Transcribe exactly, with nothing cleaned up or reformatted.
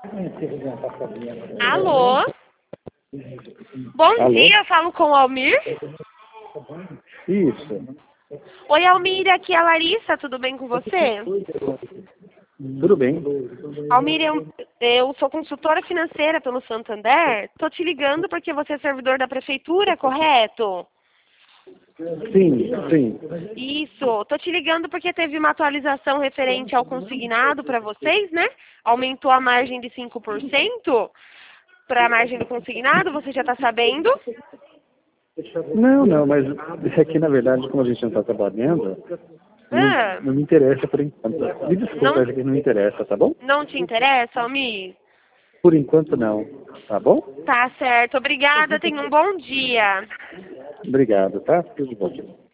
Alô? Bom Alô? dia, eu falo com o Almir. Isso. Oi, Almir, aqui é a Larissa, tudo bem com você? Tudo bem? Almir, eu, eu sou consultora financeira pelo Santander. Tô te ligando porque você é servidor da prefeitura, correto? Sim, sim. Isso. Tô te ligando porque teve uma atualização referente ao consignado para vocês, né? Aumentou a margem de cinco por cento para a margem do consignado, você já está sabendo? Não, não, mas isso aqui, na verdade, como a gente não está trabalhando, Ah, não, não me interessa por enquanto. Me desculpa, não, isso aqui não me interessa, tá bom? não te interessa, Almir? Por enquanto, não. Tá bom? Tá certo. Obrigada, tenha um bom dia. Obrigado, tá? Tudo bom.